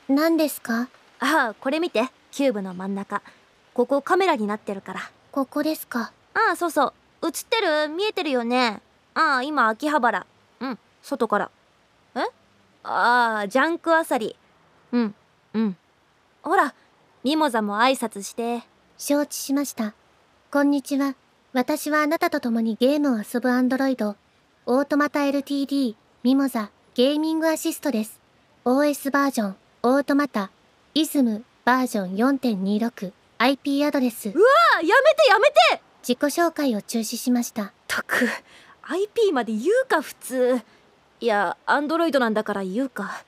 何ですか？ ああ、これ見て。キューブの真ん中。ここカメラになってるから。 ここですか？ ああ、そうそう。映ってる？見えてるよね。ああ、今秋葉原。うん、外から。え？ああ、ジャンクあさり。うん、うん。ほら、ミモザも挨拶して。 承知しました。こんにちは。私はあなたと共にゲームを遊ぶアンドロイド、オートマタ LTD、ミモザ、ゲーミングアシストです。OS バージョン、オートマタ、イズムバージョン 4.26、IP アドレス。 うわあ、やめてやめて！ 自己紹介を中止しました。 たく、IP まで言うか普通。いや、アンドロイドなんだから言うか。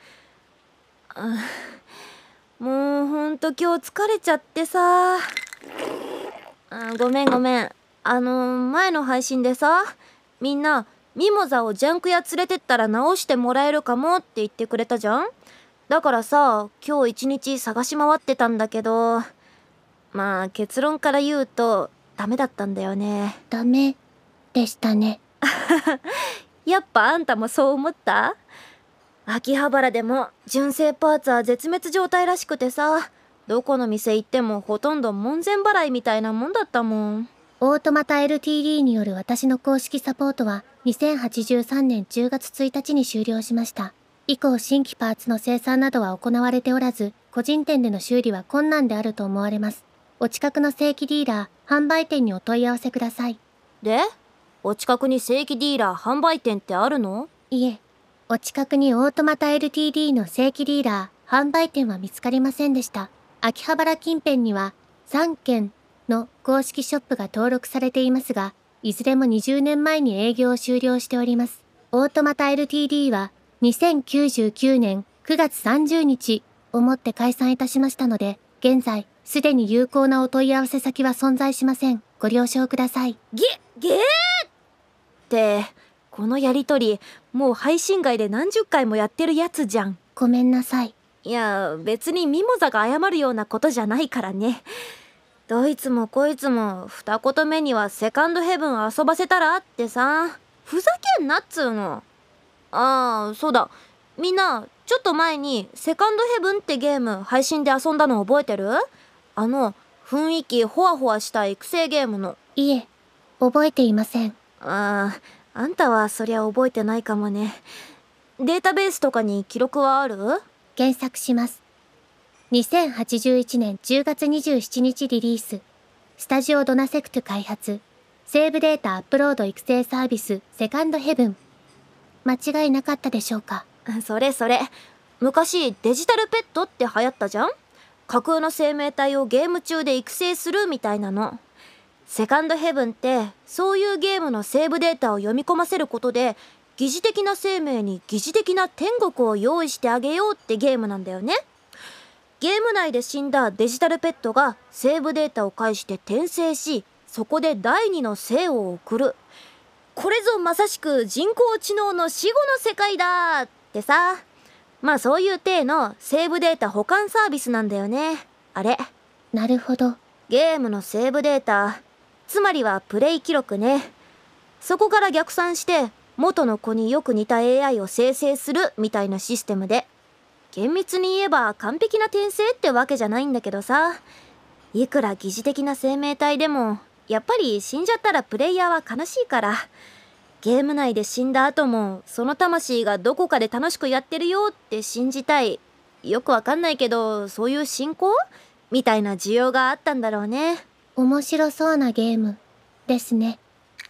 もうほんと今日疲れちゃってさ。ごめんごめん。前の配信でさ、みんなミモザをジャンク屋連れてったら直してもらえるかもって言ってくれたじゃん。だからさ、今日一日探し回ってたんだけど、まあ結論から言うとダメだったんだよね。 ダメでしたね。 やっぱあんたもそう思った？秋葉原でも純正パーツは絶滅状態らしくてさ、どこの店行ってもほとんど門前払いみたいなもんだったもん。 オートマタ LTD による私の公式サポートは2083年10月1日に終了しました。以降新規パーツの生産などは行われておらず、個人店での修理は困難であると思われます。お近くの正規ディーラー、販売店にお問い合わせください。 で、お近くに正規ディーラー販売店ってあるの？ いえ、お近くにオートマタ LTD の正規ディーラー、販売店は見つかりませんでした。秋葉原近辺には3軒の公式ショップが登録されていますが、いずれも20年前に営業を終了しております。オートマタ LTD は2099年9月30日をもって解散いたしましたので、現在すでに有効なお問い合わせ先は存在しません。ご了承ください。 ゲーって、このやりとり、もう配信外で何十回もやってるやつじゃん。 ごめんなさい。 いや、別にミモザが謝るようなことじゃないからね。どいつもこいつも二言目にはセカンドヘブン遊ばせたらってさ、ふざけんなっつうの。ああ、そうだ。みんな、ちょっと前にセカンドヘブンってゲーム配信で遊んだの覚えてる？雰囲気ホワホワした育成ゲームの。 いえ、覚えていません。 ああ、あんたはそりゃ覚えてないかもね。データベースとかに記録はある？ 検索します。2081年10月27日リリース。スタジオドナセクト開発。セーブデータアップロード育成サービスセカンドヘブン。間違いなかったでしょうか？ それそれ。昔デジタルペットって流行ったじゃん？架空の生命体をゲーム中で育成するみたいなの。セカンドヘブンってそういうゲームのセーブデータを読み込ませることで疑似的な生命に疑似的な天国を用意してあげようってゲームなんだよね。ゲーム内で死んだデジタルペットがセーブデータを介して転生し、そこで第二の生を送る。これぞまさしく人工知能の死後の世界だってさ。まあそういう体のセーブデータ保管サービスなんだよね、あれ。 なるほど。 ゲームのセーブデータ、つまりはプレイ記録ね。そこから逆算して元の子によく似た AI を生成するみたいなシステムで、厳密に言えば完璧な転生ってわけじゃないんだけどさ、いくら疑似的な生命体でもやっぱり死んじゃったらプレイヤーは悲しいから、ゲーム内で死んだ後もその魂がどこかで楽しくやってるよって信じたい、よくわかんないけどそういう信仰みたいな需要があったんだろうね。 面白そうなゲームですね。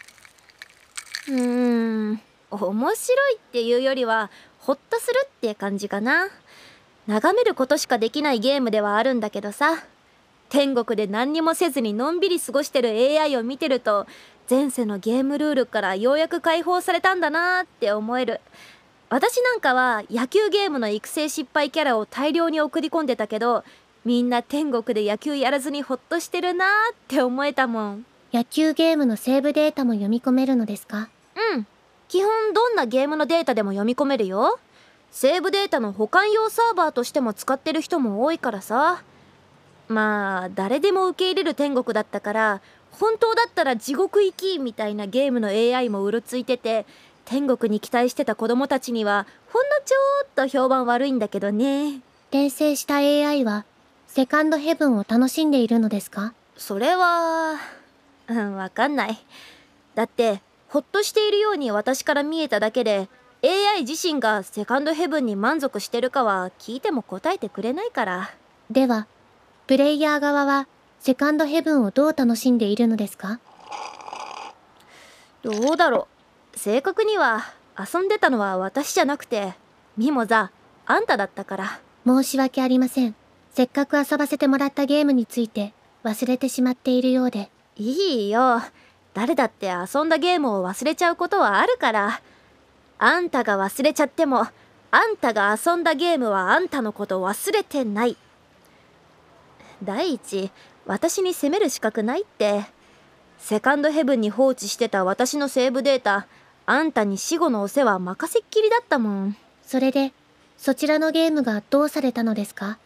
面白いっていうよりはホッとするって感じかな。眺めることしかできないゲームではあるんだけどさ、天国で何にもせずにのんびり過ごしてる AI を見てると、前世のゲームルールからようやく解放されたんだなーって思える。私なんかは野球ゲームの育成失敗キャラを大量に送り込んでたけど、みんな天国で野球やらずにホッとしてるなーって思えたもん。 野球ゲームのセーブデータも読み込めるのですか？ うん。基本どんなゲームのデータでも読み込めるよ。セーブデータの保管用サーバーとしても使ってる人も多いからさ。まあ誰でも受け入れる天国だったから、本当だったら地獄行きみたいなゲームの AI もうろついてて、天国に期待してた子供たちにはほんのちょっと評判悪いんだけどね。 転生した AI はセカンドヘブンを楽しんでいるのですか？ それはわかんない。だってほっとしているように私から見えただけで AI 自身がセカンドヘブンに満足してるかは聞いても答えてくれないから。 では、プレイヤー側はセカンドヘブンをどう楽しんでいるのですか？ どうだろう。正確には遊んでたのは私じゃなくてミモザ、あんただったから。 申し訳ありません。せっかく遊ばせてもらったゲームについて忘れてしまっているようで。 いいよ。誰だって遊んだゲームを忘れちゃうことはあるから。あんたが忘れちゃっても、あんたが遊んだゲームはあんたのこと忘れてない。第一、私に責める資格ないって。セカンドヘブンに放置してた私のセーブデータ、あんたに死後のお世話任せっきりだったもん。 それで、そちらのゲームがどうされたのですか？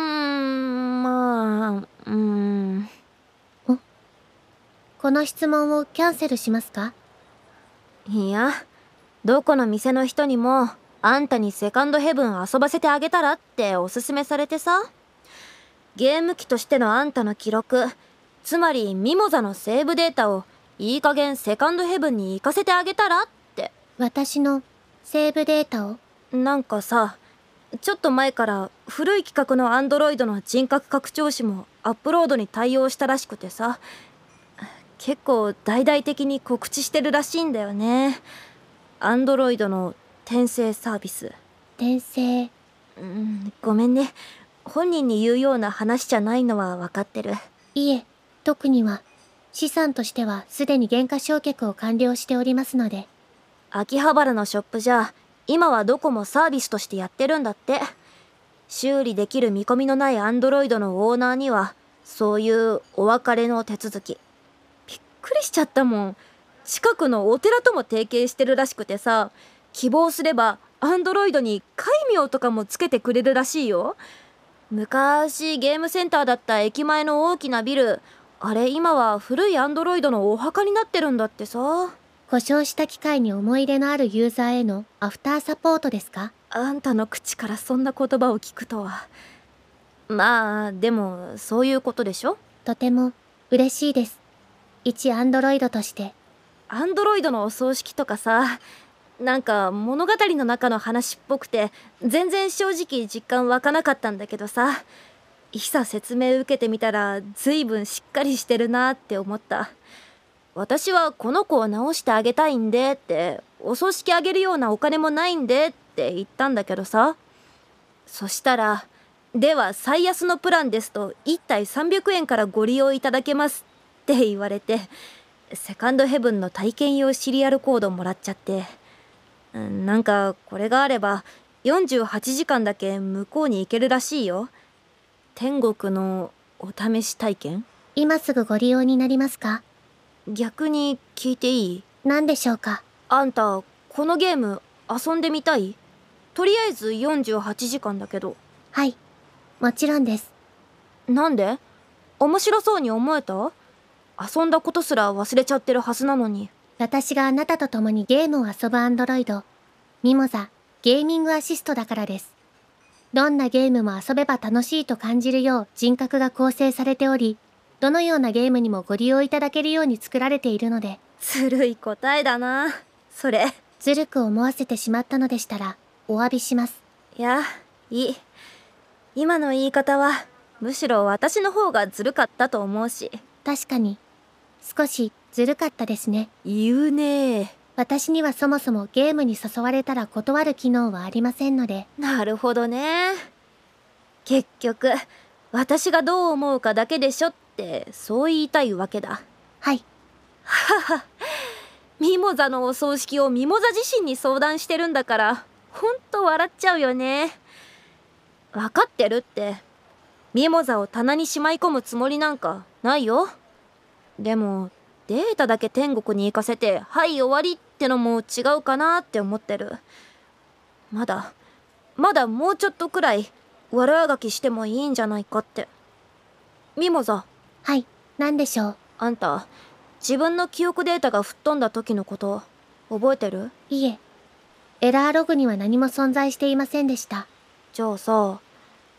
この質問をキャンセルしますか？ いや、どこの店の人にもあんたにセカンドヘブン遊ばせてあげたらっておすすめされてさ。ゲーム機としてのあんたの記録、つまりミモザのセーブデータをいい加減セカンドヘブンに行かせてあげたらって。 私のセーブデータを？ なんかさ、ちょっと前から古い規格のアンドロイドの人格拡張子もアップロードに対応したらしくてさ、結構大々的に告知してるらしいんだよね。アンドロイドの転生サービス。 転生。 ごめんね。本人に言うような話じゃないのは分かってる。 いえ、特には。資産としてはすでに減価償却を完了しておりますので。 秋葉原のショップじゃ今はどこもサービスとしてやってるんだって。修理できる見込みのないアンドロイドのオーナーにはそういうお別れの手続き。びっくりしちゃったもん。近くのお寺とも提携してるらしくてさ、希望すればアンドロイドに戒名とかもつけてくれるらしいよ。昔ゲームセンターだった駅前の大きなビル、あれ今は古いアンドロイドのお墓になってるんだってさ。 故障した機械に思い入れのあるユーザーへのアフターサポートですか？ あんたの口からそんな言葉を聞くとは。まあでもそういうことでしょ。 とても嬉しいです。一アンドロイドとして。 アンドロイドのお葬式とかさ、なんか物語の中の話っぽくて全然正直実感湧かなかったんだけどさ、いざ説明受けてみたら随分しっかりしてるなって思った。私はこの子を治してあげたいんでって、お葬式あげるようなお金もないんでって言ったんだけどさ、そしたらでは最安のプランですと1体300円からご利用いただけますって言われて、セカンドヘブンの体験用シリアルコードもらっちゃって、なんかこれがあれば48時間だけ向こうに行けるらしいよ。天国のお試し体験。 今すぐご利用になりますか？ 逆に聞いていい？ 何でしょうか？ あんたこのゲーム遊んでみたい？とりあえず48時間だけど。 はい、もちろんです。 なんで？面白そうに思えた？遊んだことすら忘れちゃってるはずなのに。 私があなたと共にゲームを遊ぶアンドロイド、ミモザゲーミングアシストだからです。どんなゲームも遊べば楽しいと感じるよう人格が構成されており、どのようなゲームにもご利用いただけるように作られているので。 ずるい答えだなそれ。 ずるく思わせてしまったのでしたらお詫びします。 いや、いい。今の言い方はむしろ私の方がずるかったと思うし。 確かに少しずるかったですね。 言うね。 私にはそもそもゲームに誘われたら断る機能はありませんので。 なるほどね。結局私がどう思うかだけでしょってそう言いたいわけだ。 はい。 はは。ミモザのお葬式をミモザ自身に相談してるんだからほんと笑っちゃうよね。分かってるって。ミモザを棚にしまい込むつもりなんかないよ。でもデータだけ天国に行かせてはい終わりってのも違うかなって思ってる。まだもうちょっとくらい悪あがきしてもいいんじゃないかって。ミモザ。 はい、何でしょう？ あんた自分の記憶データが吹っ飛んだ時のこと覚えてる？ いえ、エラーログには何も存在していませんでした。 じゃあさ、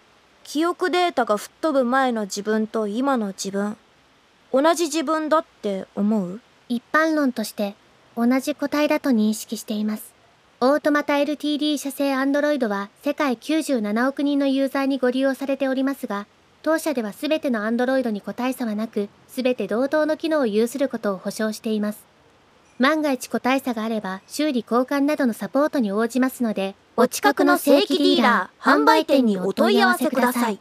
記憶データが吹っ飛ぶ前の自分と今の自分、同じ自分だって思う？ 一般論として同じ個体だと認識しています。オートマタ LTD 社製 Android は世界97億人のユーザーにご利用されておりますが、当社では全ての Android に個体差はなく、全て同等の機能を有することを保証しています。万が一個体差があれば修理交換などのサポートに応じますので、 お近くの正規ディーラー販売店にお問い合わせください。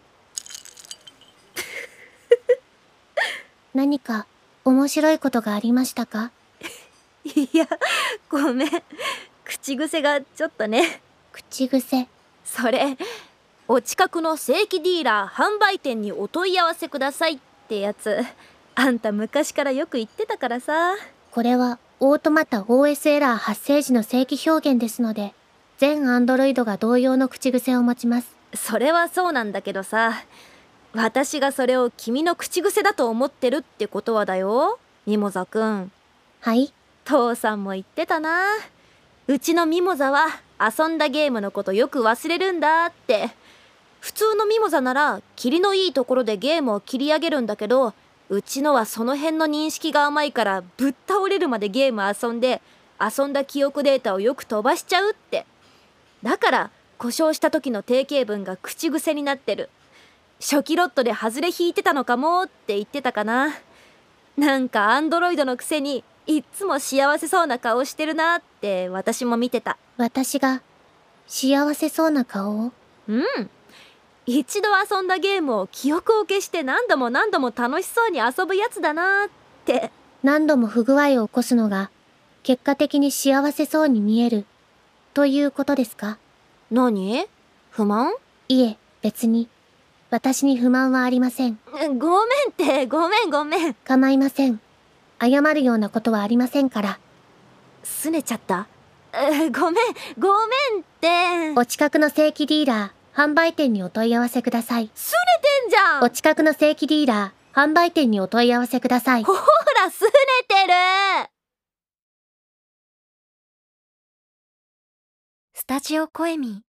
何か面白いことがありましたか？ いや、ごめん。口癖がちょっとね。 口癖。 それ、お近くの正規ディーラー販売店にお問い合わせくださいってやつ。あんた昔からよく言ってたからさ。 これはオートマタ OS エラー発生時の正規表現ですので、全 Android が同様の口癖を持ちます。 それはそうなんだけどさ、私がそれを君の口癖だと思ってるってことはだよ、ミモザくん。 はい。 父さんも言ってたな。うちのミモザは遊んだゲームのことよく忘れるんだって。普通のミモザならキリのいいところでゲームを切り上げるんだけど、うちのはその辺の認識が甘いからぶっ倒れるまでゲーム遊んで、遊んだ記憶データをよく飛ばしちゃうって。だから故障した時の定型文が口癖になってる。初期ロットで外れ引いてたのかもって言ってたかな。なんかアンドロイドのくせにいっつも幸せそうな顔してるなって私も見てた。 私が幸せそうな顔を？ うん。一度遊んだゲームを記憶を消して何度も何度も楽しそうに遊ぶやつだなって。 何度も不具合を起こすのが結果的に幸せそうに見えるということですか？ 何？不満？ いえ、別に私に不満はありません。 ごめんって、ごめん。 構いません。謝るようなことはありませんから。 拗ねちゃった。ごめんって。 お近くの正規ディーラー販売店にお問い合わせください。 拗ねてんじゃん。 お近くの正規ディーラー販売店にお問い合わせください。 ほら、拗ねてる。 スタジオコエミ